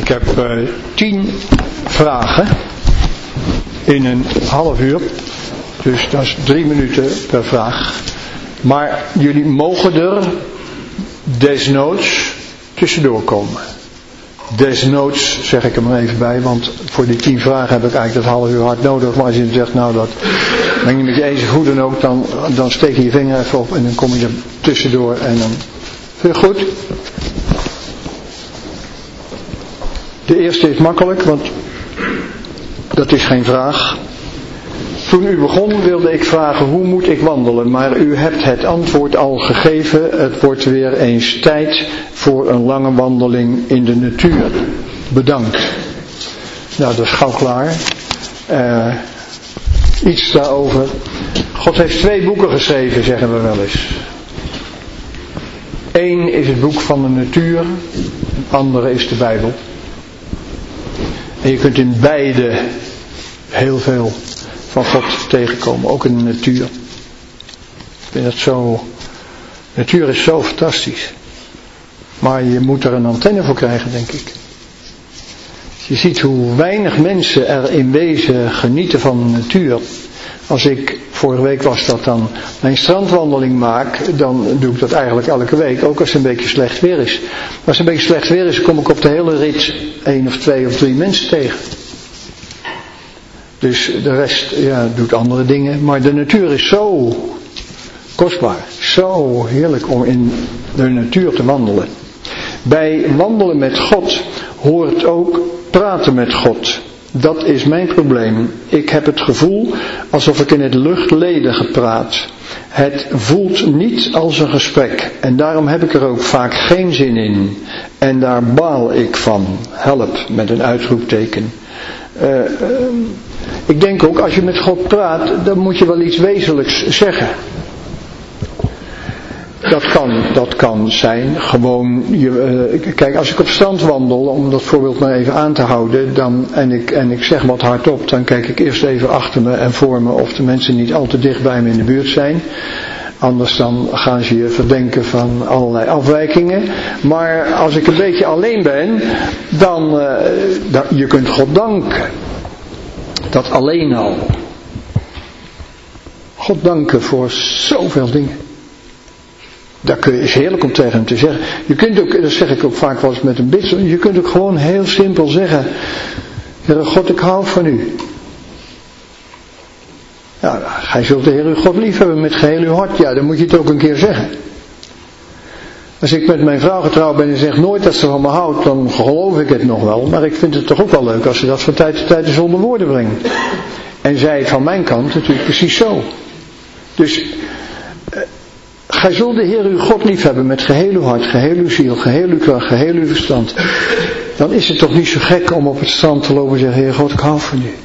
heb 10 vragen in een half uur. Dus dat is 3 minuten per vraag. Maar jullie mogen er desnoods tussendoor komen. Desnoods zeg ik er maar even bij, want voor die 10 vragen heb ik eigenlijk dat half uur hard nodig. Maar als je zegt, nou dat ben ik niet met je eens, goed dan ook, dan steek je je vinger even op en dan kom je er tussendoor en dan vind je goed. De eerste is makkelijk, want dat is geen vraag. Toen u begon wilde ik vragen, hoe moet ik wandelen? Maar u hebt het antwoord al gegeven. Het wordt weer eens tijd voor een lange wandeling in de natuur. Bedankt. Nou, dat is gauw klaar. Iets daarover. God heeft 2 boeken geschreven, zeggen we wel eens. 1 is het boek van de natuur. Een andere is de Bijbel. En je kunt in beide heel veel van God tegenkomen, ook in de natuur. Ik vind dat zo. Natuur is zo fantastisch. Maar je moet er een antenne voor krijgen, denk ik. Je ziet hoe weinig mensen er in wezen genieten van de natuur. Als ik, vorige week was dat dan, mijn strandwandeling maak, dan doe ik dat eigenlijk elke week, ook als het een beetje slecht weer is. Maar als het een beetje slecht weer is, kom ik op de hele rit 1 of 2 of 3 mensen tegen. Dus de rest doet andere dingen. Maar de natuur is zo kostbaar. Zo heerlijk om in de natuur te wandelen. Bij wandelen met God hoort ook praten met God. Dat is mijn probleem. Ik heb het gevoel alsof ik in het luchtledige praat. Het voelt niet als een gesprek. En daarom heb ik er ook vaak geen zin in. En daar baal ik van. Help, met een uitroepteken. Ik denk ook, als je met God praat, dan moet je wel iets wezenlijks zeggen. Dat kan zijn, gewoon, kijk, als ik op strand wandel, om dat voorbeeld maar even aan te houden, en ik zeg wat hardop, dan kijk ik eerst even achter me en voor me of de mensen niet al te dicht bij me in de buurt zijn. Anders dan gaan ze je verdenken van allerlei afwijkingen. Maar als ik een beetje alleen ben, dan je kunt God danken. Dat alleen al. God danken voor zoveel dingen. Dat is heerlijk om tegen hem te zeggen. Je kunt ook, dat zeg ik ook vaak wel eens met een bid, je kunt ook gewoon heel simpel zeggen, Heere God, ik hou van u. Ja, gij zult de Heer uw God lief hebben met geheel uw hart. Ja, dan moet je het ook een keer zeggen. Als ik met mijn vrouw getrouwd ben en zeg nooit dat ze van me houdt, dan geloof ik het nog wel. Maar ik vind het toch ook wel leuk als ze dat van tijd tot tijd eens onder woorden brengt. En zij van mijn kant natuurlijk precies zo. Dus, gij zult de Heer uw God lief hebben met geheel uw hart, geheel uw ziel, geheel uw kracht, geheel uw verstand. Dan is het toch niet zo gek om op het strand te lopen en zeggen, Heer God, ik hou van u.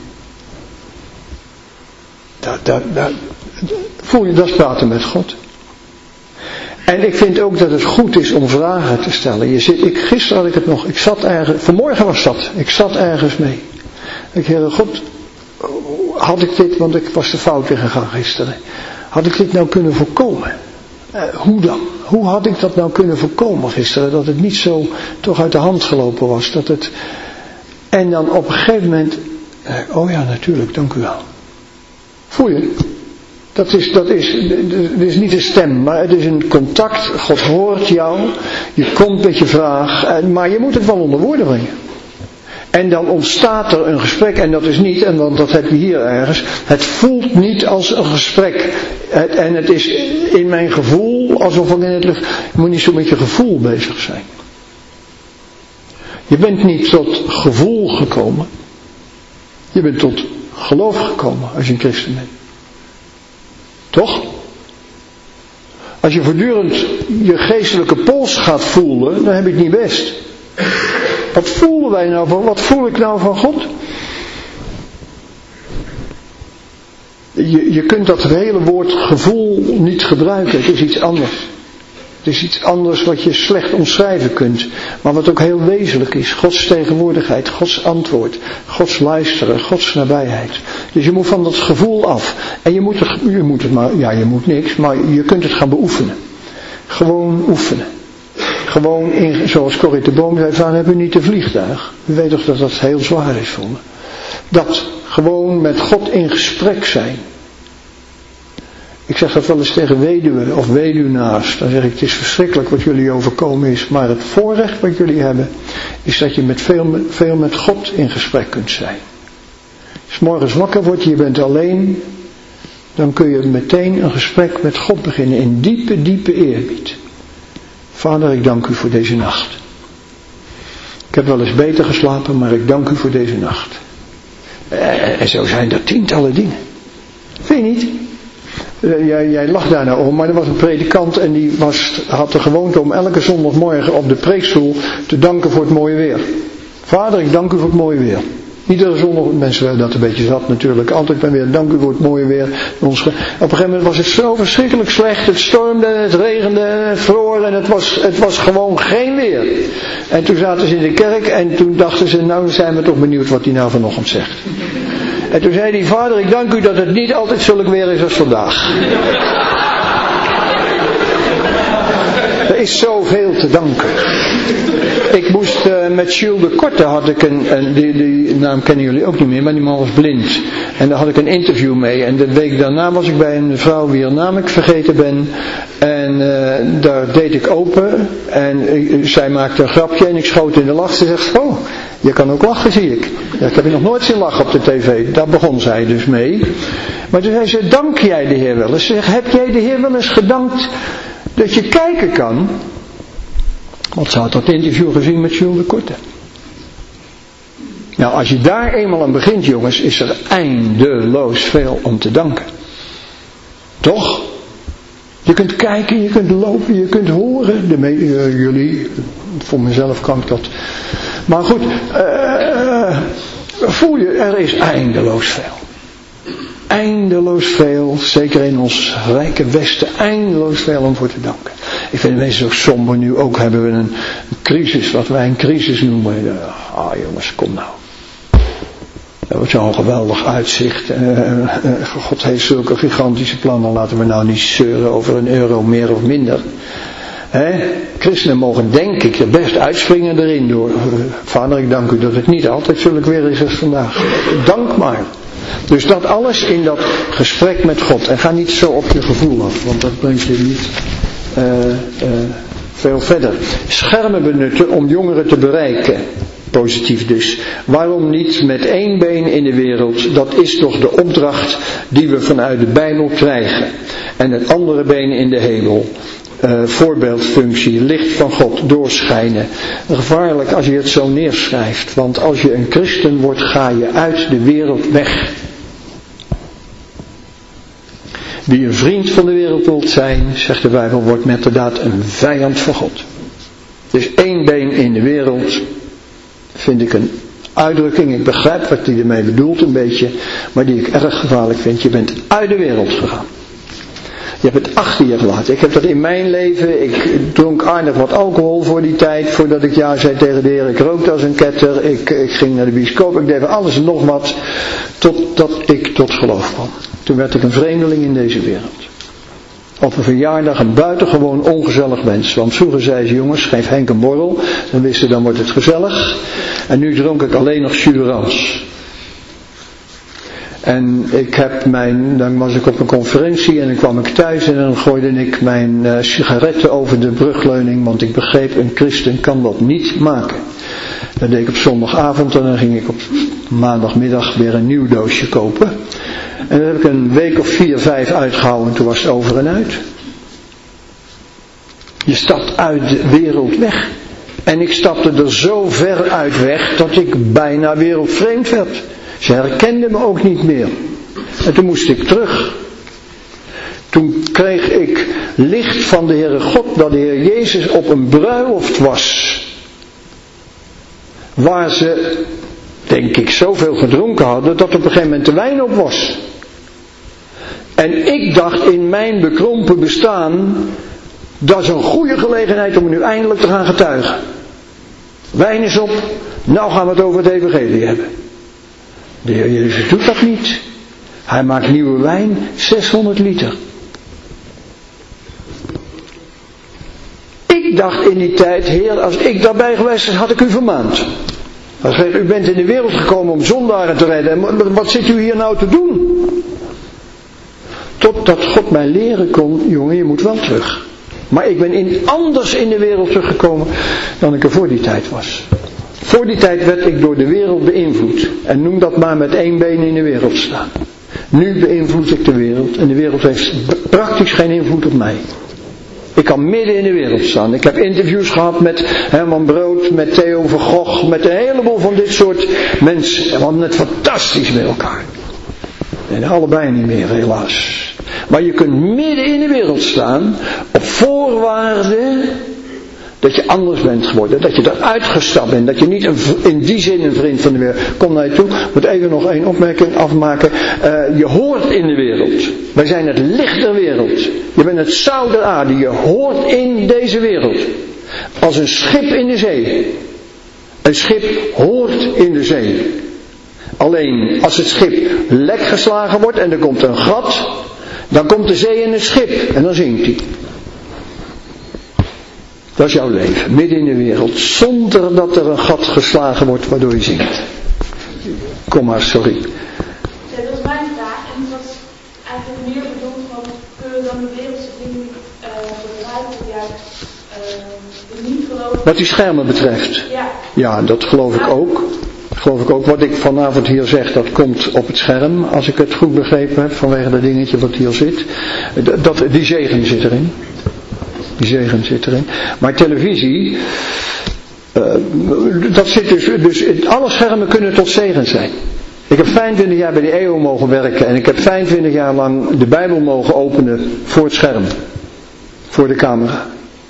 Voel je dat praten met God? En ik vind ook dat het goed is om vragen te stellen. Gisteren had ik het nog, vanmorgen was dat, ik zat ergens mee. Ik Heere God, had ik dit, want ik was de fout in gegaan gisteren. Had ik dit nou kunnen voorkomen? Hoe dan? Hoe had ik dat nou kunnen voorkomen gisteren? Dat het niet zo toch uit de hand gelopen was. En dan op een gegeven moment, oh ja natuurlijk, dank u wel. Voel je? Dat is niet een stem, maar het is een contact. God hoort jou, je komt met je vraag, maar je moet het wel onder woorden brengen. En dan ontstaat er een gesprek, en dat is niet, want dat heb je hier ergens, het voelt niet als een gesprek. En het is in mijn gevoel, alsof ik in het lucht, je moet niet zo met je gevoel bezig zijn. Je bent niet tot gevoel gekomen, je bent tot geloof gekomen als je een christen bent. Toch? Als je voortdurend je geestelijke pols gaat voelen, dan heb je het niet best. Wat voelen wij nou van? Wat voel ik nou van God? Je kunt dat hele woord gevoel niet gebruiken. Het is iets anders. Het is iets anders wat je slecht omschrijven kunt. Maar wat ook heel wezenlijk is. Gods tegenwoordigheid, Gods antwoord, Gods luisteren, Gods nabijheid. Dus je moet van dat gevoel af. En je moet niks, maar je kunt het gaan beoefenen. Gewoon oefenen. gewoon, zoals Corrie de Boom zei, van hebben we niet een vliegtuig. U weet toch dat dat heel zwaar is voor me. Dat gewoon met God in gesprek zijn. Ik zeg dat wel eens tegen weduwen of weduwnaars. Dan zeg ik, het is verschrikkelijk wat jullie overkomen is. Maar het voorrecht wat jullie hebben, is dat je met veel met God in gesprek kunt zijn. Als 's morgens wakker wordt, je bent alleen, dan kun je meteen een gesprek met God beginnen in diepe, diepe eerbied. Vader, ik dank u voor deze nacht. Ik heb wel eens beter geslapen, maar ik dank u voor deze nacht. En zo zijn er tientallen dingen. Vind je niet? Jij lacht daar nou om, maar er was een predikant en die had de gewoonte om elke zondagmorgen op de preekstoel te danken voor het mooie weer. Vader, ik dank u voor het mooie weer. Iedere zondag, mensen werden dat een beetje zat natuurlijk, altijd maar weer, dank u voor het mooie weer. Op een gegeven moment was het zo verschrikkelijk slecht, het stormde, het regende, het vroor en het was gewoon geen weer. En toen zaten ze in de kerk en toen dachten ze, nou zijn we toch benieuwd wat hij nou vanochtend zegt. En toen zei hij, Vader, ik dank u dat het niet altijd zulk weer is als vandaag. Er is zoveel te danken. Ik moest met Jules de Korte had ik die naam kennen jullie ook niet meer, maar die man was blind. En daar had ik een interview mee. En de week daarna was ik bij een vrouw wier naam ik vergeten ben. En daar deed ik open. En zij maakte een grapje en ik schoot in de lach. Ze zegt, oh, je kan ook lachen, zie ik. Ja, ik heb je nog nooit zien lachen op de tv. Daar begon zij dus mee. Maar toen zei ze, dank jij de Heer wel eens? Ze zegt, heb jij de Heer wel eens gedankt dat je kijken kan? Want ze had dat interview gezien met Jules de Korte. Nou, als je daar eenmaal aan begint, jongens, is er eindeloos veel om te danken. Toch? Je kunt kijken, je kunt lopen, je kunt horen. Jullie, voor mezelf kan ik dat. Maar goed, voel je, er is eindeloos veel. Eindeloos veel, zeker in ons rijke Westen, eindeloos veel om voor te danken. Ik vind de mensen zo somber nu, ook hebben we een crisis, wat wij een crisis noemen. Jongens, kom nou. Dat wordt zo'n geweldig uitzicht. God heeft zulke gigantische plannen, laten we nou niet zeuren over €1 meer of minder. Christenen mogen denk ik er best uitspringen erin door. Vader, ik dank u dat het niet altijd zulk weer is als vandaag. Dank maar. Dus dat alles in dat gesprek met God. En ga niet zo op je gevoel af, want dat brengt je niet veel verder. Schermen benutten om jongeren te bereiken. Positief dus. Waarom niet met 1 been in de wereld? Dat is toch de opdracht die we vanuit de Bijbel krijgen. En het andere been in de hemel. Voorbeeldfunctie, licht van God, doorschijnen. Gevaarlijk als je het zo neerschrijft. Want als je een christen wordt, ga je uit de wereld weg. Wie een vriend van de wereld wilt zijn, zegt de Bijbel, wordt met de daad een vijand van God. Dus 1 been in de wereld, vind ik een uitdrukking. Ik begrijp wat hij ermee bedoelt een beetje, maar die ik erg gevaarlijk vind. Je bent uit de wereld gegaan. Je hebt het achter je gelaten. Ik heb dat in mijn leven. Ik dronk aardig wat alcohol voor die tijd. Voordat ik ja zei tegen de Heer. Ik rookte als een ketter. Ik ging naar de bioscoop. Ik deed alles en nog wat. Totdat ik tot geloof kwam. Toen werd ik een vreemdeling in deze wereld. Op een verjaardag een buitengewoon ongezellig mens. Want vroeger zei ze, jongens, geef Henk een borrel. Dan wisten ze, dan wordt het gezellig. En nu dronk ik alleen nog Suderans. En dan was ik op een conferentie en dan kwam ik thuis en dan gooide ik mijn sigaretten over de brugleuning, want ik begreep, een christen kan dat niet maken. Dat deed ik op zondagavond en dan ging ik op maandagmiddag weer een nieuw doosje kopen. En dat heb ik een week of 4, 5 uitgehouden en toen was het over en uit. Je stapt uit de wereld weg. En ik stapte er zo ver uit weg dat ik bijna wereldvreemd werd. Ze herkenden me ook niet meer. En toen moest ik terug. Toen kreeg ik licht van de Heere God dat de Heer Jezus op een bruiloft was. Waar ze, denk ik, zoveel gedronken hadden dat op een gegeven moment de wijn op was. En ik dacht in mijn bekrompen bestaan, dat is een goede gelegenheid om nu eindelijk te gaan getuigen. Wijn is op, nou gaan we het over het evangelie hebben. De Heer Jezus doet dat niet. Hij maakt nieuwe wijn, 600 liter. Ik ik dacht in die tijd, Heer, als ik daarbij geweest was, had ik u vermaand. Hij zegt, u bent in de wereld gekomen om zondaren te redden. En wat zit u hier nou te doen? Totdat God mij leren kon, jongen, je moet wel terug. Maar ik ben anders in de wereld teruggekomen dan ik er voor die tijd was. Voor die tijd werd ik door de wereld beïnvloed. En noem dat maar met 1 been in de wereld staan. Nu beïnvloed ik de wereld en de wereld heeft praktisch geen invloed op mij. Ik kan midden in de wereld staan. Ik heb interviews gehad met Herman Brood, met Theo van Gogh, met een heleboel van dit soort mensen. En we hadden het fantastisch met elkaar. En allebei niet meer, helaas. Maar je kunt midden in de wereld staan op voorwaarde dat je anders bent geworden. Dat je eruit gestapt bent. Dat je niet in die zin een vriend van de wereld. Kom naar je toe. Ik moet even nog 1 opmerking afmaken. Je hoort in de wereld. Wij zijn het licht der wereld. Je bent het zout der aarde. Je hoort in deze wereld. Als een schip in de zee. Een schip hoort in de zee. Alleen als het schip lek geslagen wordt en er komt een gat, dan komt de zee in het schip en dan zinkt hij. Dat is jouw leven, midden in de wereld, zonder dat er een gat geslagen wordt waardoor je zinkt. Kom maar, sorry. Dat was mijn vraag en dat was eigenlijk meer bedoeld van, kunnen we dan de wereldse dingen begrijpen, juist niet geloven? Wat die schermen betreft. Ja, dat geloof ik ook. Wat ik vanavond hier zeg, dat komt op het scherm, als ik het goed begrepen heb, vanwege dat dingetje wat hier zit. Die zegen zit erin. Die zegen zit erin. Maar televisie, dat zit dus alle schermen kunnen tot zegen zijn. Ik heb 25 jaar bij de EO mogen werken en ik heb 25 jaar lang de Bijbel mogen openen voor het scherm. Voor de camera.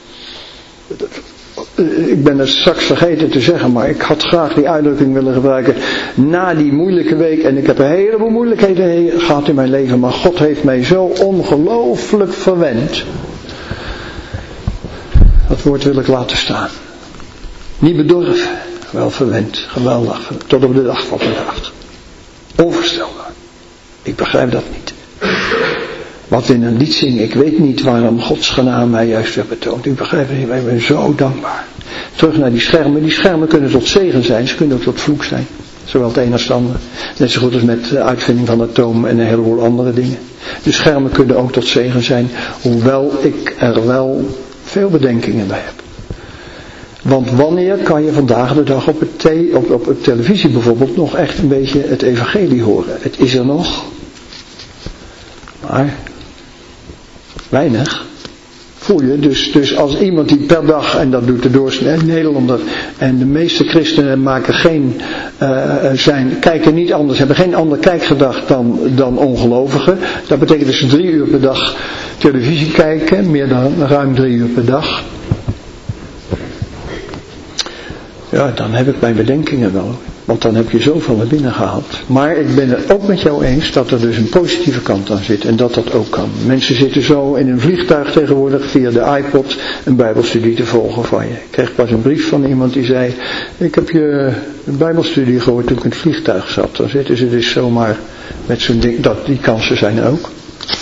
Ik ben het straks vergeten te zeggen, maar ik had graag die uitdrukking willen gebruiken. Na die moeilijke week, en ik heb een heleboel moeilijkheden gehad in mijn leven, maar God heeft mij zo ongelooflijk verwend. Dat woord wil ik laten staan. Niet bedorven, wel verwend, geweldig, tot op de dag van vandaag. Onvoorstelbaar. Ik begrijp dat niet. Wat in een lied zingen, ik weet niet waarom Gods genade mij juist weer betoont. Ik begrijp het niet, maar ik ben zo dankbaar. Terug naar die schermen. Die schermen kunnen tot zegen zijn, ze kunnen ook tot vloek zijn. Zowel het een als het ander. Net zo goed als met de uitvinding van de atoom en een heleboel andere dingen. De schermen kunnen ook tot zegen zijn, hoewel ik er wel veel bedenkingen bij heb. Want wanneer kan je vandaag de dag op het televisie bijvoorbeeld nog echt een beetje het evangelie horen? Het is er nog. Maar weinig. Voel je? Dus als iemand die per dag, en dat doet de doorsnee Nederlander, en de meeste christenen maken kijken niet anders, hebben geen ander kijkgedrag dan ongelovigen. Dat betekent dat ze 3 uur per dag televisie kijken, meer dan ruim 3 uur per dag. Ja, dan heb ik mijn bedenkingen wel. Want dan heb je zoveel naar binnen gehaald. Maar ik ben het ook met jou eens dat er dus een positieve kant aan zit. En dat ook kan. Mensen zitten zo in een vliegtuig tegenwoordig via de iPod een bijbelstudie te volgen van je. Ik kreeg pas een brief van iemand die zei, ik heb je een bijbelstudie gehoord toen ik in het vliegtuig zat. Dan zitten ze dus zomaar met zo'n ding. Die kansen zijn er ook.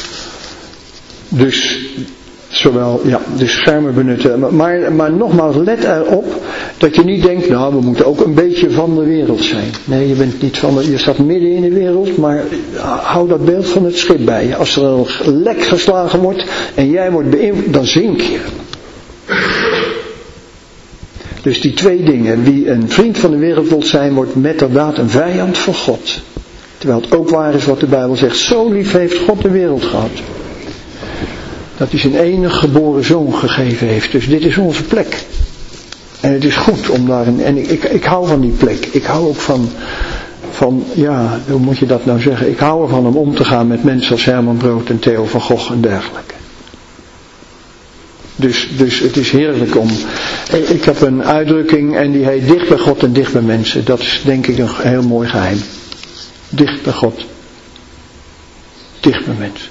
Dus zowel de schermen benutten. Maar nogmaals, let erop dat je niet denkt, nou, we moeten ook een beetje van de wereld zijn. Nee, je bent niet je staat midden in de wereld, maar hou dat beeld van het schip bij je. Als er een lek geslagen wordt en jij wordt beïnvloed, dan zink je. Dus die 2 dingen, wie een vriend van de wereld wil zijn, wordt metterdaad een vijand van God. Terwijl het ook waar is wat de Bijbel zegt, zo lief heeft God de wereld gehad. Dat hij zijn enige geboren zoon gegeven heeft. Dus dit is onze plek. En het is goed om daarin. En ik hou van die plek. Ik hou ook van, hoe moet je dat nou zeggen? Ik hou ervan om te gaan met mensen als Herman Brood en Theo van Gogh en dergelijke. Dus het is heerlijk om. Ik heb een uitdrukking en die heet dicht bij God en dicht bij mensen. Dat is denk ik een heel mooi geheim. Dicht bij God. Dicht bij mensen.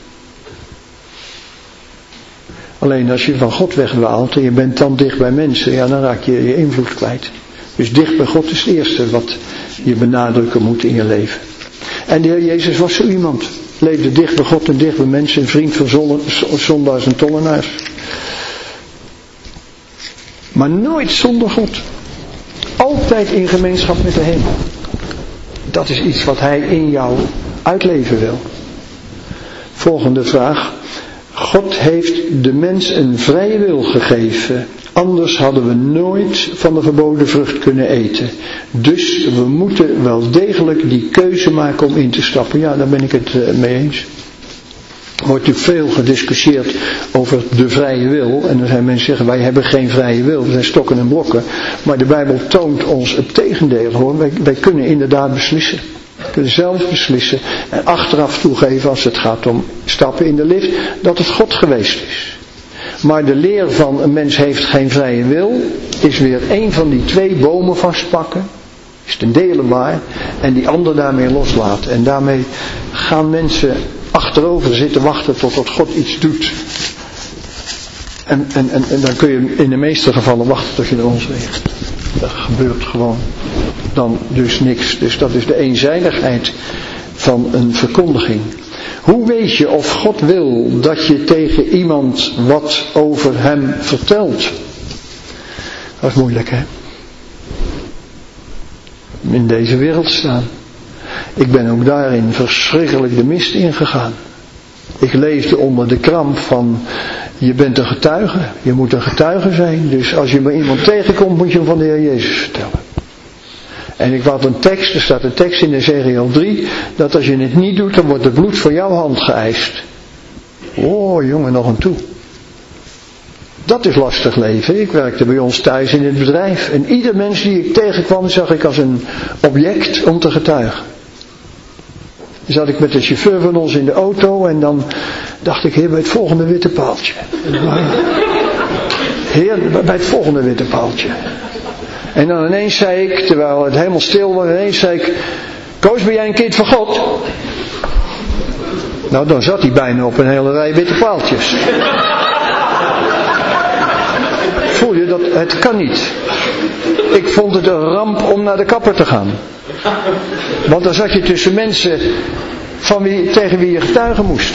Alleen als je van God wegdwaalt en je bent dan dicht bij mensen, ja, dan raak je je invloed kwijt. Dus dicht bij God is het eerste wat je benadrukken moet in je leven. En de Heer Jezus was zo iemand. Leefde dicht bij God en dicht bij mensen, een vriend van zondaars en tollenaars. Maar nooit zonder God. Altijd in gemeenschap met de hemel. Dat is iets wat Hij in jou uitleven wil. Volgende vraag. God heeft de mens een vrije wil gegeven. Anders hadden we nooit van de verboden vrucht kunnen eten. Dus we moeten wel degelijk die keuze maken om in te stappen. Ja, daar ben ik het mee eens. Er wordt natuurlijk veel gediscussieerd over de vrije wil. En dan zijn mensen zeggen, wij hebben geen vrije wil. We zijn stokken en blokken. Maar de Bijbel toont ons het tegendeel. Hoor. Wij kunnen inderdaad beslissen. We kunnen zelf beslissen. En achteraf toegeven als het gaat om stappen in de lift. Dat het God geweest is. Maar de leer van een mens heeft geen vrije wil. Is weer een van die twee bomen vastpakken. Is ten dele waar. En die ander daarmee loslaten. En daarmee gaan mensen achterover zitten wachten totdat God iets doet. En dan kun je in de meeste gevallen wachten tot je er ons weegt. Dat gebeurt gewoon dan dus niks. Dus dat is de eenzijdigheid van een verkondiging. Hoe weet je of God wil dat je tegen iemand wat over hem vertelt? Dat is moeilijk, hè? In deze wereld staan. Ik ben ook daarin verschrikkelijk de mist ingegaan. Ik leefde onder de kramp van, je bent een getuige. Je moet een getuige zijn. Dus als je bij iemand tegenkomt, moet je hem van de Heer Jezus vertellen. En ik had een tekst, er staat een tekst in Ezechiel 3, dat als je het niet doet, dan wordt het bloed van jouw hand geëist. Oh jongen, nog een toe. Dat is lastig leven. Ik werkte bij ons thuis in het bedrijf. En ieder mens die ik tegenkwam, zag ik als een object om te getuigen. Dan zat ik met de chauffeur van ons in de auto en dan dacht ik, Heer, bij het volgende witte paaltje. Heer, bij het volgende witte paaltje. En dan ineens zei ik, terwijl het helemaal stil was, ineens zei ik, Koos, ben jij een kind van God? Nou, dan zat hij bijna op een hele rij witte paaltjes. Voel je dat? Het kan niet. Ik vond het een ramp om naar de kapper te gaan. Want dan zat je tussen mensen tegen wie je getuigen moest.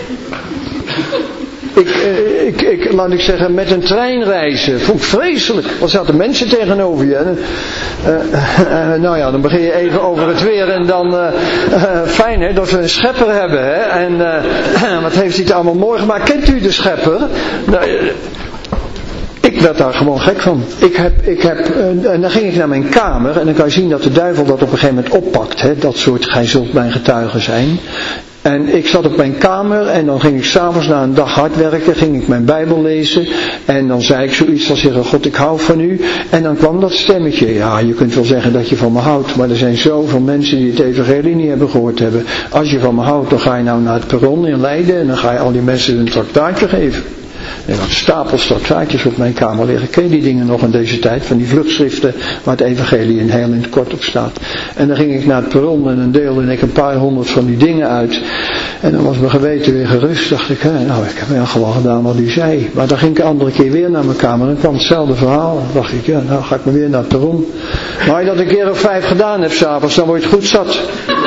Laat ik zeggen, met een trein reizen. Vond ik vreselijk. Er zaten mensen tegenover je. Nou ja, dan begin je even over het weer. En dan, fijn hè, dat we een schepper hebben. Hè? En wat heeft hij het allemaal mooi gemaakt. Kent u de schepper? Nou, ik werd daar gewoon gek van. En dan ging ik naar mijn kamer. En dan kan je zien dat de duivel dat op een gegeven moment oppakt. Hè? Dat soort, gij zult mijn getuige zijn. En ik zat op mijn kamer en dan ging ik 's avonds na een dag hard werken, ging ik mijn Bijbel lezen. En dan zei ik zoiets als, Heer God, ik hou van u. En dan kwam dat stemmetje. Ja, je kunt wel zeggen dat je van me houdt. Maar er zijn zoveel mensen die het evangelie niet hebben gehoord hebben. Als je van me houdt, dan ga je nou naar het perron in Leiden. En dan ga je al die mensen een tractaatje geven. Er had stapels tractaatjes op mijn kamer liggen. Ken je die dingen nog in deze tijd? Van die vluchtschriften waar het evangelie in het kort op staat. En dan ging ik naar het perron en dan deelde ik een paar honderd van die dingen uit. En dan was mijn geweten weer gerust. Dacht ik, nou ik heb wel gewoon gedaan wat u zei. Maar dan ging ik een andere keer weer naar mijn kamer en kwam hetzelfde verhaal. Dan dacht ik, ja nou ga ik maar weer naar het perron. Maar als je dat een keer of 5 gedaan hebt 's avonds, dan word je het goed zat.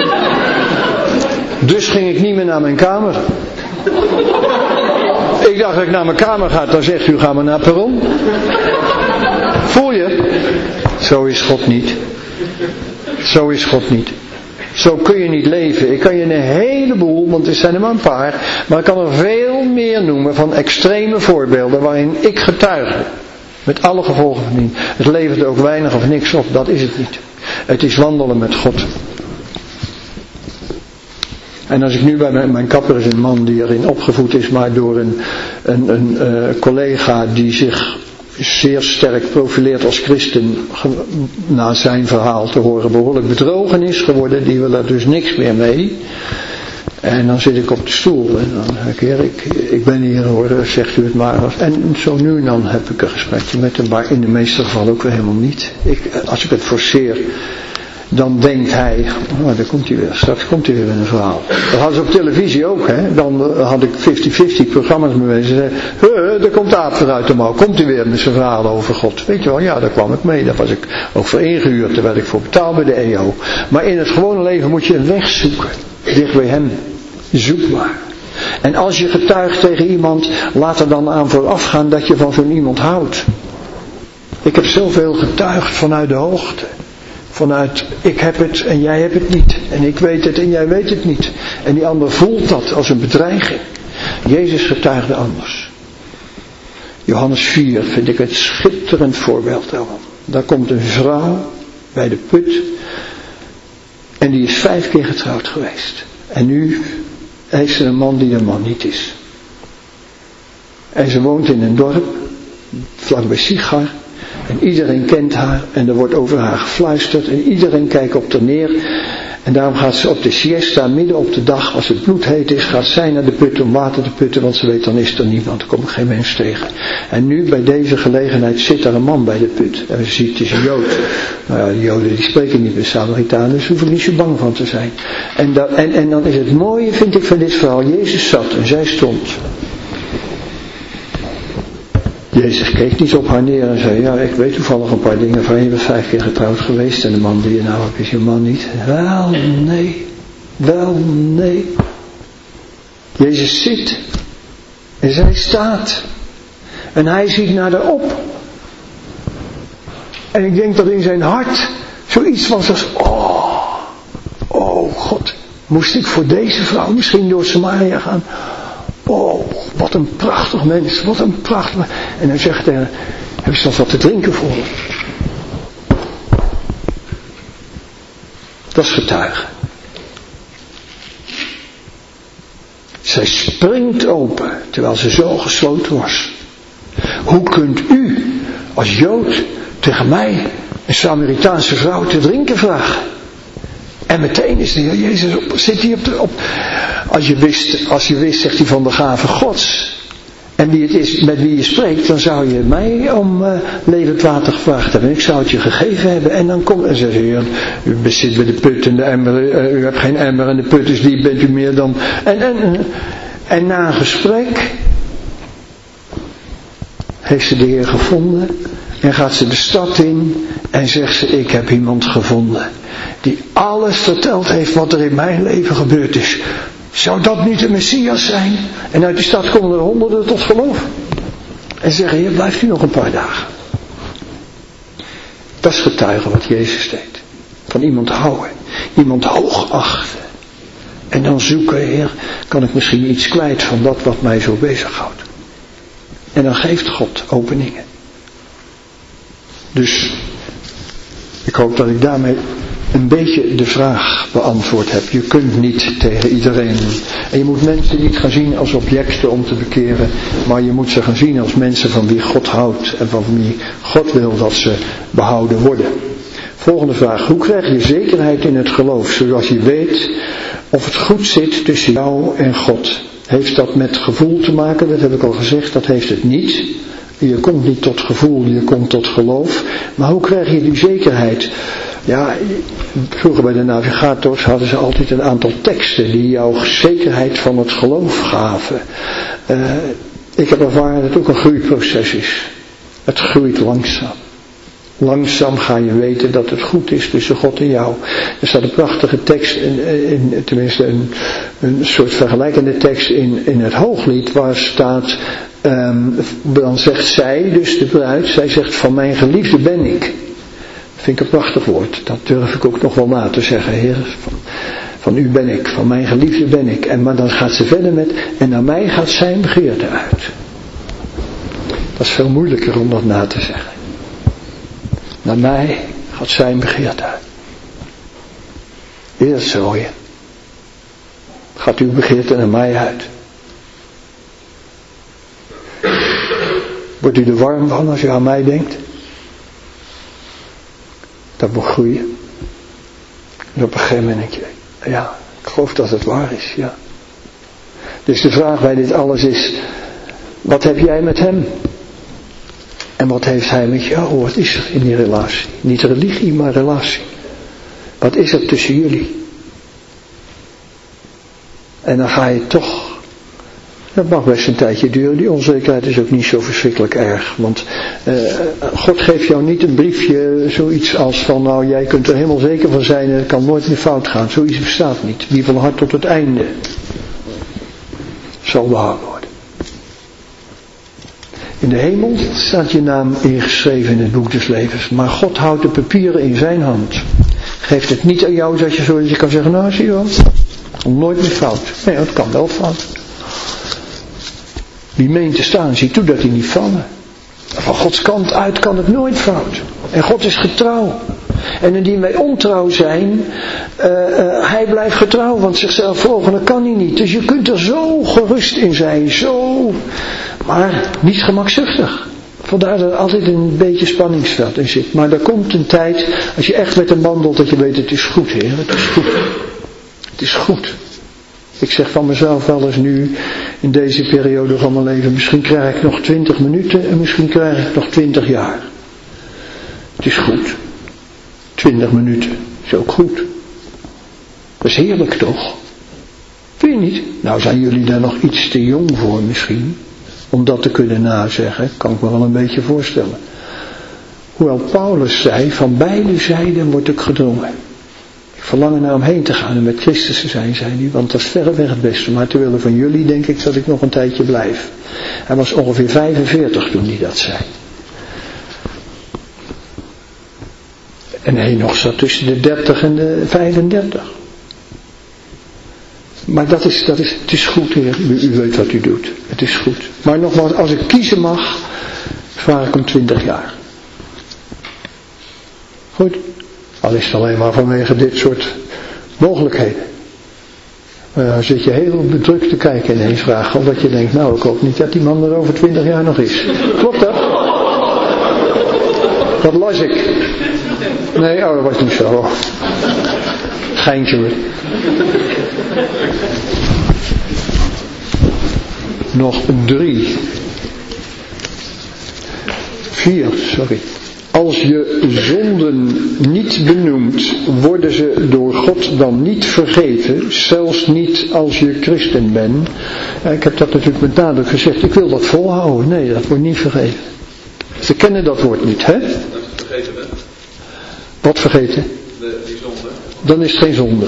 Dus ging ik niet meer naar mijn kamer. Ik dacht dat ik naar mijn kamer ga, dan zegt u, ga maar naar het perron. Voel je? Zo is God niet. Zo is God niet. Zo kun je niet leven. Ik kan je een heleboel, want er zijn er maar een paar, maar ik kan er veel meer noemen van extreme voorbeelden waarin ik getuigde. Met alle gevolgen van dien. Het levert ook weinig of niks op, dat is het niet. Het is wandelen met God. En als ik nu bij mijn kapper is een man die erin opgevoed is, maar door een collega die zich zeer sterk profileert als christen, na zijn verhaal te horen behoorlijk bedrogen is geworden, die wil er dus niks meer mee. En dan zit ik op de stoel en dan zeg ik, Heer, ik ben hier hoor, zegt u het maar. En zo nu en dan heb ik een gesprekje met hem, maar in de meeste gevallen ook weer helemaal niet. Als ik het forceer, dan denkt hij, oh, daar komt hij weer, straks komt hij weer in een verhaal. Dat hadden ze op televisie ook, hè. Dan had ik 50-50 programma's mee en ze zei, daar komt Aap weer uit de mouw, komt hij weer met zijn verhalen over God. Weet je wel, ja, daar kwam ik mee, daar was ik ook voor ingehuurd, daar werd ik voor betaald bij de EO. Maar in het gewone leven moet je een weg zoeken, dicht bij hem. Zoek maar. En als je getuigt tegen iemand, laat er dan aan voorafgaan dat je van zo'n iemand houdt. Ik heb zoveel getuigd vanuit de hoogte. Vanuit, ik heb het en jij hebt het niet. En ik weet het en jij weet het niet. En die ander voelt dat als een bedreiging. Jezus getuigde anders. Johannes 4 vind ik het schitterend voorbeeld daarvan. Daar komt een vrouw bij de put. En die is 5 keer getrouwd geweest. En nu heeft ze een man die een man niet is. En ze woont in een dorp, vlakbij Sigar. En iedereen kent haar en er wordt over haar gefluisterd. En iedereen kijkt op haar neer. En daarom gaat ze op de siesta, midden op de dag, als het bloedheet is, gaat zij naar de put om water te putten. Want ze weet, dan is er niemand, er komt geen mens tegen. En nu bij deze gelegenheid zit er een man bij de put. En ze ziet, het is een Jood. Nou ja, de Joden die spreken niet met Samaritanen, dus daar hoef ik niet zo bang van te zijn. En dan is het mooie, vind ik, van dit verhaal. Jezus zat en zij stond. Jezus keek niet op haar neer en zei, ja, ik weet toevallig een paar dingen van je bent 5 keer getrouwd geweest en de man die je nou hebt is je man niet. Wel nee. Jezus zit en zij staat en hij ziet naar haar op. En ik denk dat in zijn hart zoiets was als, oh God, moest ik voor deze vrouw misschien door Samaria gaan? Oh, wat een prachtig mens, wat een prachtig mens. En hij zegt tegen haar, heb je nog wat te drinken voor me? Dat is getuigen. Zij springt open, terwijl ze zo gesloten was. Hoe kunt u, als Jood, tegen mij, een Samaritaanse vrouw, te drinken vragen? En meteen is de Heer Jezus zit hij op. Als je wist, zegt hij, van de gave Gods. En wie het is met wie je spreekt, dan zou je mij om levend water gevraagd hebben. Ik zou het je gegeven hebben. En dan komt en zegt hij, u zit bij de put en de emmer, u hebt geen emmer en de put is die, bent u meer dan. En na een gesprek heeft ze de Heer gevonden en gaat ze de stad in en zegt ze, ik heb iemand gevonden die alles verteld heeft wat er in mijn leven gebeurd is. Zou dat niet de Messias zijn? En uit die stad komen er honderden tot geloof. En zeggen, Heer, blijft u nog een paar dagen. Dat is getuigen wat Jezus deed. Van iemand houden. Iemand hoog achten. En dan zoeken, Heer, kan ik misschien iets kwijt van dat wat mij zo bezighoudt. En dan geeft God openingen. Dus ik hoop dat ik daarmee een beetje de vraag beantwoord heb. Je kunt niet tegen iedereen. En je moet mensen niet gaan zien als objecten om te bekeren. Maar je moet ze gaan zien als mensen van wie God houdt. En van wie God wil dat ze behouden worden. Volgende vraag. Hoe krijg je zekerheid in het geloof? Zodat je weet of het goed zit tussen jou en God. Heeft dat met gevoel te maken? Dat heb ik al gezegd. Dat heeft het niet. Je komt niet tot gevoel, je komt tot geloof. Maar hoe krijg je die zekerheid? Ja, vroeger bij de navigators hadden ze altijd een aantal teksten die jou zekerheid van het geloof gaven. Ik heb ervaren dat het ook een groeiproces is. Het groeit langzaam. Langzaam ga je weten dat het goed is tussen God en jou. Er staat een prachtige tekst, tenminste een soort vergelijkende tekst in het Hooglied waar staat, dan zegt zij, dus de bruid, zij zegt, van mijn geliefde ben ik. Vind ik een prachtig woord. Dat durf ik ook nog wel na te zeggen. Heer, van u ben ik. Van mijn geliefde ben ik. Maar dan gaat ze verder met. En naar mij gaat zijn begeerte uit. Dat is veel moeilijker om dat na te zeggen. Naar mij gaat zijn begeerte uit. Is dat zo, Heer? Gaat uw begeerte naar mij uit? Wordt u er warm van als u aan mij denkt? Dat moet groeien. En op een gegeven moment, ja, ik geloof dat het waar is, ja. Dus de vraag bij dit alles is, wat heb jij met hem? En wat heeft hij met jou? Wat is er in die relatie? Niet religie, maar relatie. Wat is er tussen jullie? En dan ga je toch, dat mag best een tijdje duren, die onzekerheid is ook niet zo verschrikkelijk erg. Want God geeft jou niet een briefje, zoiets als van, nou jij kunt er helemaal zeker van zijn en het kan nooit meer fout gaan. Zoiets bestaat niet. Wie van hart tot het einde zal behouden worden. In de hemel staat je naam ingeschreven in het boek des levens. Maar God houdt de papieren in zijn hand. Geeft het niet aan jou zodat je kan zeggen, nou zie je wel, nooit meer fout. Nee, het kan wel fout. Wie meent te staan, ziet toe dat hij niet vallen. Van Gods kant uit kan het nooit fout. En God is getrouw. En indien wij ontrouw zijn, hij blijft getrouw, want zichzelf verloochenen kan hij niet. Dus je kunt er zo gerust in zijn, zo, maar niet gemakzuchtig. Vandaar dat er altijd een beetje spanningsveld in zit. Maar er komt een tijd, als je echt met hem wandelt, dat je weet, het is goed, Heer, het is goed. Het is goed. Ik zeg van mezelf wel eens nu, in deze periode van mijn leven, misschien krijg ik nog 20 minuten en misschien krijg ik nog 20 jaar. Het is goed. 20 minuten is ook goed. Dat is heerlijk toch? Vind je niet? Nou zijn jullie daar nog iets te jong voor misschien. Om dat te kunnen nazeggen. Kan ik me wel een beetje voorstellen. Hoewel Paulus zei, van beide zijden word ik gedrongen. Ik verlang naar omheen te gaan en met Christus te zijn, zei hij. Want dat is verreweg het beste. Maar ter wille van jullie denk ik dat ik nog een tijdje blijf. Hij was ongeveer 45 toen hij dat zei. En Henoch zat tussen de 30 en de 35. Maar het is goed, Heer. U weet wat u doet. Het is goed. Maar nogmaals, als ik kiezen mag, vraag ik om 20 jaar. Goed. Al is het alleen maar vanwege dit soort mogelijkheden. Maar dan zit je heel bedrukt te kijken ineens vragen. Omdat je denkt, nou ik hoop niet dat die man er over 20 jaar nog is. Klopt dat? Dat las ik. Nee, oh, dat was niet zo. Geintje hoor. Nog 4, sorry. Als je zonden niet benoemt, worden ze door God dan niet vergeven, zelfs niet als je christen bent. Ik heb dat natuurlijk met nadruk gezegd, ik wil dat volhouden. Nee, dat wordt niet vergeven. Ze kennen dat woord niet, hè? Als je het vergeten bent. Wat vergeten? Die zonde. Dan is het geen zonde.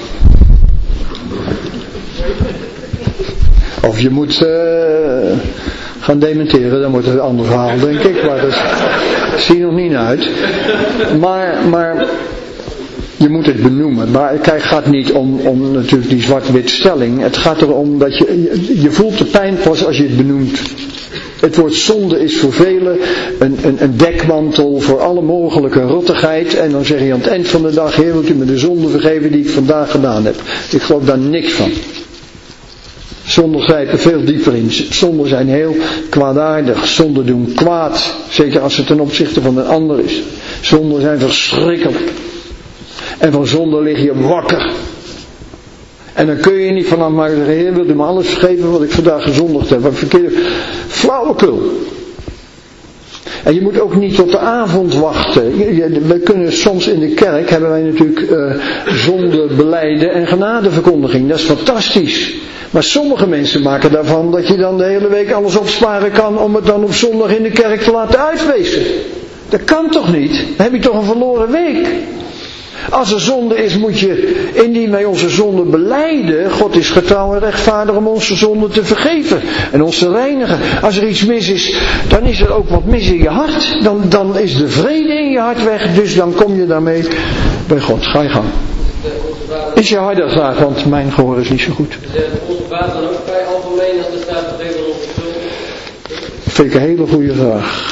Of je moet gaan dementeren, dan wordt het een ander verhaal, denk ik. Maar dat zie je nog niet uit. Maar je moet het benoemen. Maar het gaat niet om natuurlijk die zwart-wit stelling. Het gaat erom dat je voelt de pijn pas als je het benoemt. Het woord zonde is voor velen een dekmantel voor alle mogelijke rottigheid. En dan zeg je aan het eind van de dag, Heer, wilt u me de zonde vergeven die ik vandaag gedaan heb. Ik geloof daar niks van. Zonden grijpen veel dieper in. Zonden zijn heel kwaadaardig. Zonden doen kwaad. Zeker als het ten opzichte van een ander is. Zonden zijn verschrikkelijk. En van zonde lig je wakker. En dan kun je niet vanaf maar zeggen, Heer, wilt u me alles vergeven wat ik vandaag gezondigd heb. Wat verkeerd. Flauwekul. En je moet ook niet tot de avond wachten. We kunnen soms in de kerk, hebben wij natuurlijk zonde belijden en genadeverkondiging. Dat is fantastisch. Maar sommige mensen maken daarvan dat je dan de hele week alles opsparen kan om het dan op zondag in de kerk te laten uitwezen. Dat kan toch niet? Dan heb je toch een verloren week. Als er zonde is, moet je, indien wij onze zonde belijden, God is getrouw en rechtvaardig om onze zonde te vergeven en ons te reinigen. Als er iets mis is, dan is er ook wat mis in je hart. Dan is de vrede in je hart weg, dus dan kom je daarmee bij God. Ga je gang. Is je harder graag, want mijn gehoor is niet zo goed. Onze vader dan ook vrij algemeen dat er staat vergeven onze zonde? Vind ik een hele goede vraag.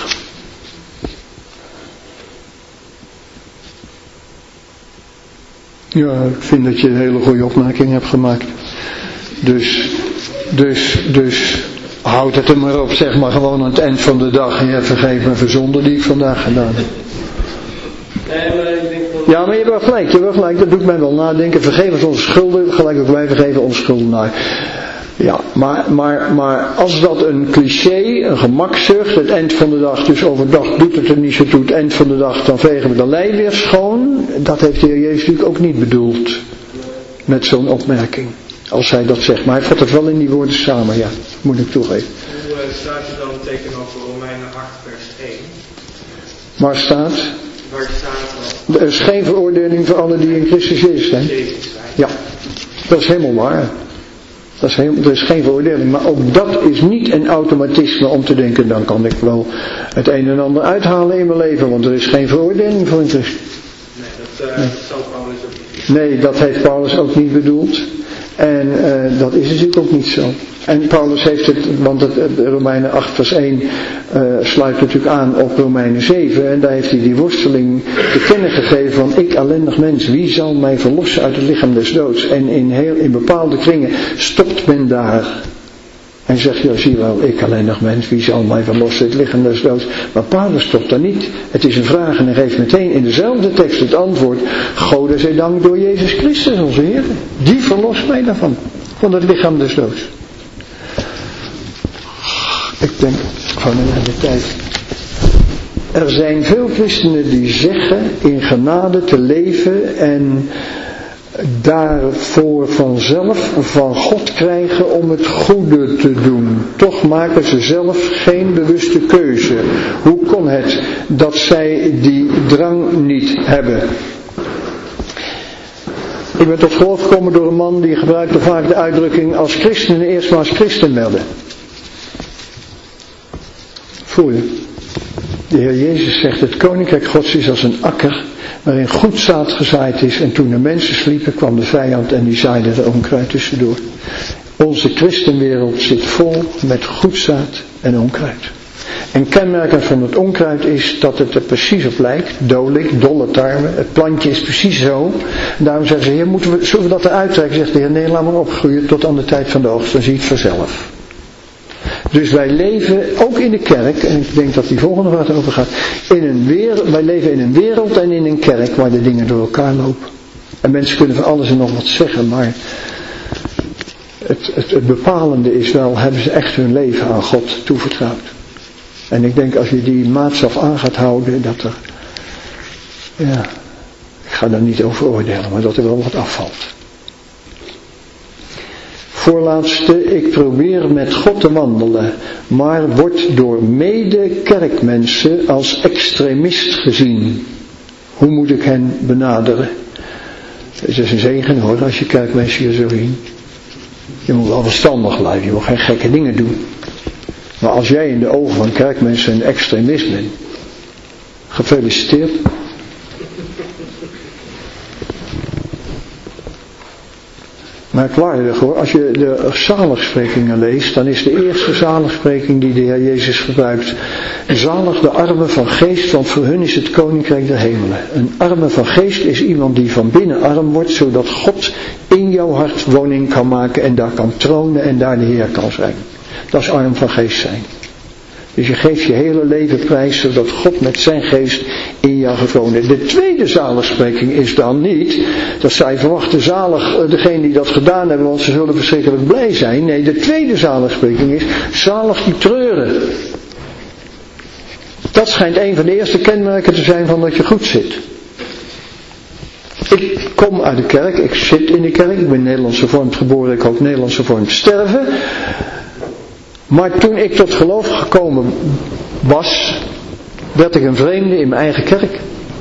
Ja, ik vind dat je een hele goede opmerking hebt gemaakt. Dus houd het er maar op, zeg maar gewoon aan het eind van de dag. Je vergeef me voor zonde die ik vandaag gedaan heb. Ja, maar je hebt wel gelijk, dat doet mij wel nadenken. Vergeef ons onze schulden, gelijk ook wij vergeven onze schuldenaar. Ja, maar als dat een cliché, een gemakzucht, het eind van de dag, dus overdag doet het er niet zo toe, het eind van de dag, dan vegen we de lei weer schoon, dat heeft de Heer Jezus natuurlijk ook niet bedoeld met zo'n opmerking, als hij dat zegt. Maar hij vat het wel in die woorden samen, ja, moet ik toegeven. Hoe staat je dan tegenover Romeinen 8 vers 1? Waar staat? Waar staat Er is geen veroordeling voor allen die in Christus Jezus zijn. Ja, dat is helemaal waar. Er is geen veroordeling, maar ook dat is niet een automatisme om te denken, dan kan ik wel het een en ander uithalen in mijn leven, want er is geen veroordeling voor een christen. Nee, dat zou Paulus ook niet. Nee, dat heeft Paulus ook niet bedoeld. En dat is natuurlijk ook niet zo. En Paulus heeft het, want het Romeinen 8 vers 1 sluit natuurlijk aan op Romeinen 7. En daar heeft hij die worsteling te kennen gegeven van ik ellendig mens, wie zal mij verlossen uit het lichaam des doods? En in bepaalde kringen stopt men daar. En zegt, ja zie wel, ik ellendig mens, wie zal mij verlossen uit het lichaam des doods? Maar Paulus stopt daar niet. Het is een vraag en hij geeft meteen in dezelfde tekst het antwoord. Gode zij dank door Jezus Christus onze Heer. Die verlost mij daarvan. Van het lichaam des doods. Ik denk van de tijd. Er zijn veel christenen die zeggen in genade te leven en daarvoor vanzelf van God krijgen om het goede te doen. Toch maken ze zelf geen bewuste keuze. Hoe kon het dat zij die drang niet hebben? Ik ben tot geloof gekomen door een man die gebruikte vaak de uitdrukking als christenen eerst maar als christen melden. Voel je? De Heer Jezus zegt, het koninkrijk Gods is als een akker waarin goed zaad gezaaid is en toen de mensen sliepen kwam de vijand en die zaaide er onkruid tussendoor. Onze christenwereld zit vol met goed zaad en onkruid. En kenmerkend van het onkruid is dat het er precies op lijkt, dodelijk, dolle tarwe, het plantje is precies zo. En daarom zeggen ze, Heer, zullen we dat eruit trekken? Zegt de Heer, nee, laat maar opgroeien tot aan de tijd van de oogst, dan zie je het vanzelf. Dus wij leven ook in de kerk, en ik denk dat die volgende waar het over gaat, wij leven in een wereld en in een kerk waar de dingen door elkaar lopen. En mensen kunnen van alles en nog wat zeggen, maar het bepalende is wel, hebben ze echt hun leven aan God toevertrouwd. En ik denk als je die maatstaf aan gaat houden, dat er, ja, ik ga daar niet over oordelen, maar dat er wel wat afvalt. Voorlaatste, ik probeer met God te wandelen, maar word door mede-kerkmensen als extremist gezien. Hoe moet ik hen benaderen? Het is een zegen hoor, als je kerkmensen hier zo zien. Je moet wel verstandig blijven, je moet geen gekke dingen doen. Maar als jij in de ogen van kerkmensen een extremist bent, gefeliciteerd. Merkwaardig hoor, als je de zaligsprekingen leest, dan is de eerste zaligspreking die de Heer Jezus gebruikt. Zalig de armen van geest, want voor hun is het koninkrijk der hemelen. Een arme van geest is iemand die van binnen arm wordt, zodat God in jouw hart woning kan maken en daar kan tronen en daar de Heer kan zijn. Dat is arm van geest zijn. Dus je geeft je hele leven prijs, zodat God met zijn geest in jou gaat wonen. De tweede zaligspreking is dan niet, dat zij verwachten zalig degene die dat gedaan hebben, want ze zullen verschrikkelijk blij zijn. Nee, de tweede zaligspreking is, zalig die treuren. Dat schijnt een van de eerste kenmerken te zijn van dat je goed zit. Ik kom uit de kerk, ik zit in de kerk, ik ben Nederlands hervormd geboren, ik hoop Nederlands hervormd sterven. Maar toen ik tot geloof gekomen was, werd ik een vreemde in mijn eigen kerk.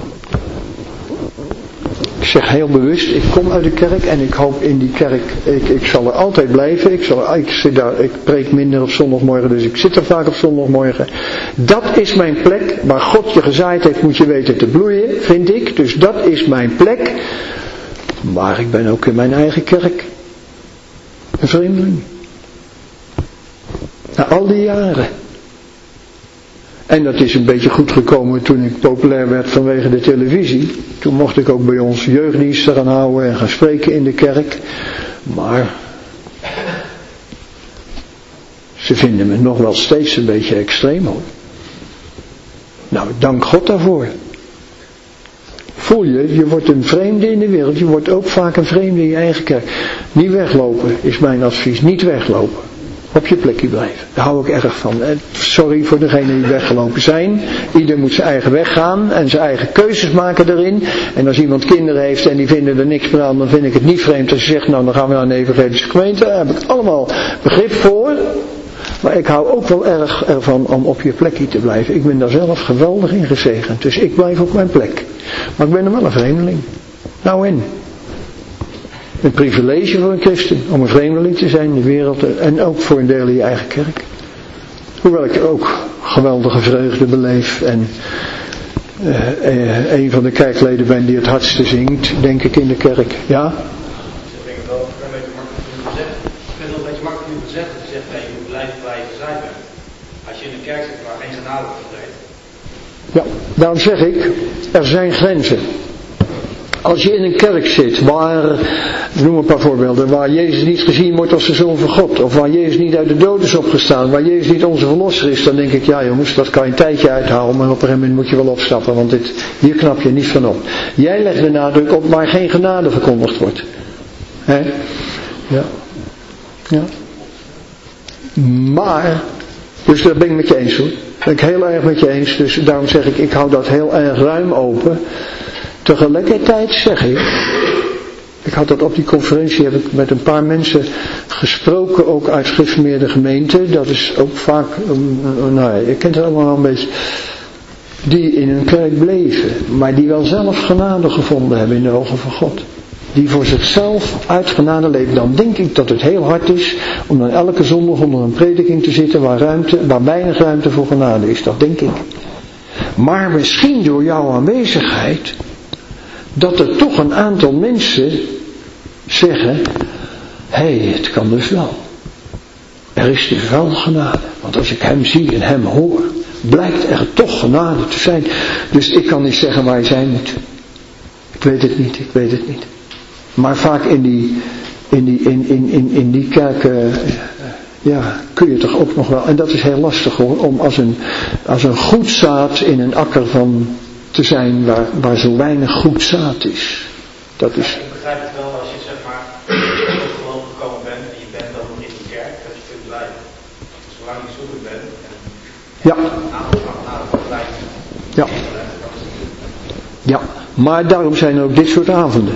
Ik zeg heel bewust, ik kom uit de kerk en ik hoop in die kerk, ik zal er altijd blijven. Ik preek minder op zondagmorgen, dus ik zit er vaak op zondagmorgen. Dat is mijn plek, waar God je gezaaid heeft, moet je weten te bloeien, vind ik. Dus dat is mijn plek. Maar ik ben ook in mijn eigen kerk een vreemdeling. Na al die jaren. En dat is een beetje goed gekomen toen ik populair werd vanwege de televisie. Toen mocht ik ook bij ons jeugddiensten gaan houden en gaan spreken in de kerk. Maar ze vinden me nog wel steeds een beetje extreem hoor. Nou, dank God daarvoor. Voel je, je wordt een vreemde in de wereld. Je wordt ook vaak een vreemde in je eigen kerk. Niet weglopen is mijn advies. Niet weglopen. Op je plekje blijven. Daar hou ik erg van. Sorry voor degenen die weggelopen zijn. Ieder moet zijn eigen weg gaan en zijn eigen keuzes maken daarin. En als iemand kinderen heeft en die vinden er niks meer aan, dan vind ik het niet vreemd als je zegt, nou dan gaan we naar een evangelische gemeente. Daar heb ik allemaal begrip voor. Maar ik hou ook wel erg ervan om op je plekje te blijven. Ik ben daar zelf geweldig in gezegend. Dus ik blijf op mijn plek. Maar ik ben er wel een vreemdeling. Nou in. een privilege voor een christen om een vreemdeling te zijn in de wereld en ook voor een deel in je eigen kerk. Hoewel ik ook geweldige vreugde beleef en een van de kerkleden ben die het hardste zingt, denk ik, in de kerk. Ja? Ik vind het wel een beetje makkelijk om te zeggen. Ik vind het wel een beetje makkelijk om te zeggen. Je zegt, je moet blijven waar je gezaaid bent. Als je in een kerk zit waar geen genade optreedt. Ja, daarom zeg ik, er zijn grenzen. Als je in een kerk zit waar, noem een paar voorbeelden, waar Jezus niet gezien wordt als de Zoon van God, of waar Jezus niet uit de dood is opgestaan, waar Jezus niet onze verlosser is, dan denk ik, ja jongens, dat kan je een tijdje uithouden, maar op een gegeven moment moet je wel opstappen, want hier knap je niet van op. Jij legt de nadruk op waar geen genade verkondigd wordt. Hè? Ja. Ja. Maar, dus daar ben ik met je eens hoor. Ben ik heel erg met je eens, dus daarom zeg ik hou dat heel erg ruim open. Tegelijkertijd zeg ik had dat op die conferentie, heb ik met een paar mensen gesproken, ook uit gereformeerde gemeenten, dat is ook vaak, je kent het allemaal wel een beetje, die in hun kerk bleven, maar die wel zelf genade gevonden hebben in de ogen van God. Die voor zichzelf uit genade leven. Dan denk ik dat het heel hard is om dan elke zondag onder een prediking te zitten waar weinig ruimte voor genade is. Dat denk ik. Maar misschien door jouw aanwezigheid dat er toch een aantal mensen zeggen, het kan dus wel. Er is dus wel genade. Want als ik hem zie en hem hoor, blijkt er toch genade te zijn. Dus ik kan niet zeggen waar je zijn moet. Ik weet het niet. Maar vaak in die kerken, kun je toch ook nog wel, en dat is heel lastig hoor, om als een goed zaad in een akker van te zijn waar zo weinig goed zaad is. Dat is. Ik begrijp het wel als je zeg maar tot geloof gekomen bent en je bent dan in de kerk, dat je kunt blijven. Zolang je zoekend bent en aantal van genade blijft. Ja. Ja, maar daarom zijn er ook dit soort avonden.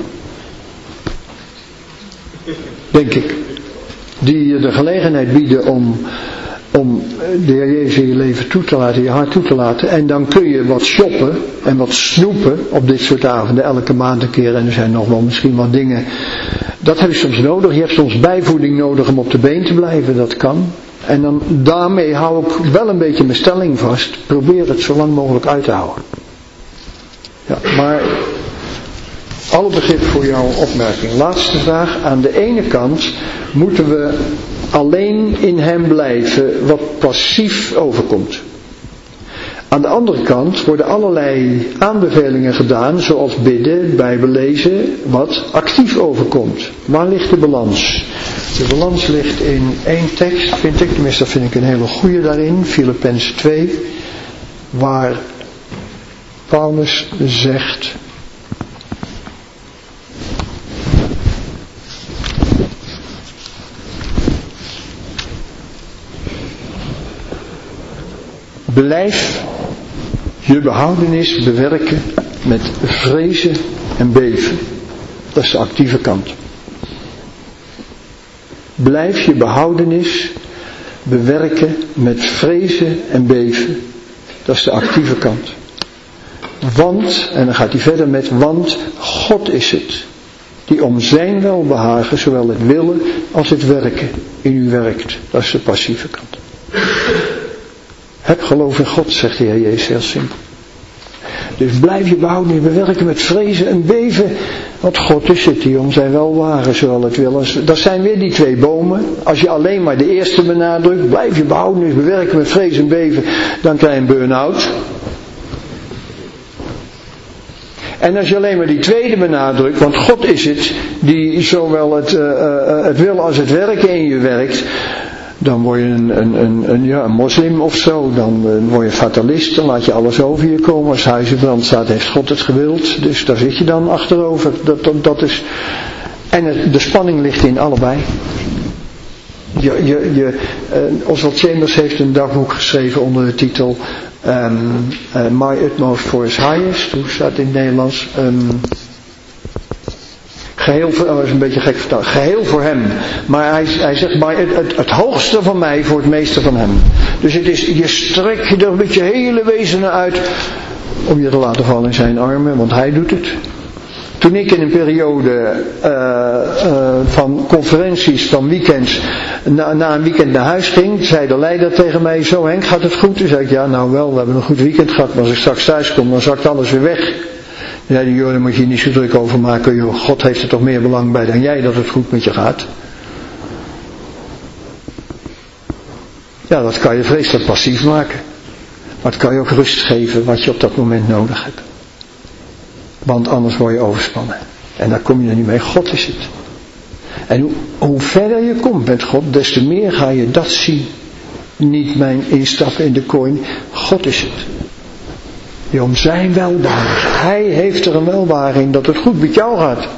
Denk ik. Die je de gelegenheid bieden om de Heer Jezus in je leven toe te laten, je hart toe te laten. En dan kun je wat shoppen en wat snoepen op dit soort avonden, elke maand een keer. En er zijn nog wel misschien wat dingen. Dat heb je soms nodig. Je hebt soms bijvoeding nodig om op de been te blijven. Dat kan. En dan daarmee hou ik wel een beetje mijn stelling vast. Probeer het zo lang mogelijk uit te houden. Ja, maar alle begrip voor jouw opmerking. Laatste vraag. Aan de ene kant moeten we alleen in hem blijven wat passief overkomt. Aan de andere kant worden allerlei aanbevelingen gedaan, zoals bidden, bijbellezen, wat actief overkomt. Waar ligt de balans? De balans ligt in één tekst, vind ik, tenminste dat vind ik een hele goede daarin, Filippenzen 2, waar Paulus zegt: blijf je behoudenis bewerken met vrezen en beven. Dat is de actieve kant. Blijf je behoudenis bewerken met vrezen en beven. Dat is de actieve kant. Want, en dan gaat hij verder met, want God is het die om zijn welbehagen zowel het willen als het werken in u werkt. Dat is de passieve kant. Heb geloof in God, zegt de Heer Jezus heel simpel. Dus blijf je behoudenis bewerken met vrezen en beven. Want God is het die om zijn welbehagen zowel het willen als... Dat zijn weer die twee bomen. Als je alleen maar de eerste benadrukt, blijf je behoudenis bewerken met vrezen en beven, dan krijg je een burn-out. En als je alleen maar die tweede benadrukt, want God is het die zowel het willen als het werken in je werkt, dan word je een moslim of zo, dan word je fatalist, dan laat je alles over je komen. Als huizen brand staat, heeft God het gewild, dus daar zit je dan achterover. Dat is, en de spanning ligt in allebei. Oswald Chambers heeft een dagboek geschreven onder de titel My Utmost for His Highest. Hoe staat het in het Nederlands? Geheel voor, dat is een beetje gek vertaald. Geheel voor hem. Maar hij zegt, maar het hoogste van mij voor het meeste van hem. Dus het is, je strekt je er met je hele wezen naar uit om je te laten vallen in zijn armen, want hij doet het. Toen ik in een periode van conferenties, van weekends, na een weekend naar huis ging, zei de leider tegen mij, zo Henk, gaat het goed? Toen zei ik, ja nou wel, we hebben een goed weekend gehad, maar als ik straks thuis kom, dan zakt alles weer weg. Toen zei hij, joh, daar moet je niet zo druk over maken, joh, God heeft er toch meer belang bij dan jij dat het goed met je gaat. Ja, dat kan je vreselijk passief maken. Maar het kan je ook rust geven wat je op dat moment nodig hebt. Want anders word je overspannen. En daar kom je er niet mee. God is het. En hoe verder je komt met God, des te meer ga je dat zien. Niet mijn instappen in de kooi. God is het. Die om zijn welbehagen. Hij heeft er een welbehagen in dat het goed met jou gaat.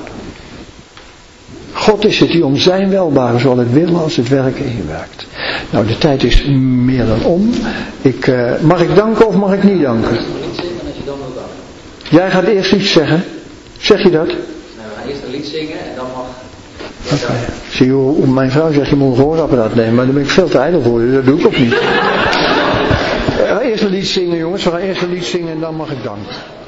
God is het die om zijn welbehagen, zowel het willen als het werken in je werkt. Nou, de tijd is meer dan om. Mag ik danken of mag ik niet danken? Jij gaat eerst iets zeggen. Zeg je dat? Nou, we gaan eerst een lied zingen en dan mag... Okay. Zie je hoe mijn vrouw zegt, je moet een gehoorapparaat nemen, maar daar ben ik veel te ijdel voor, dus dat doe ik ook niet. Eerst een lied zingen jongens, we gaan eerst een lied zingen en dan mag ik danken.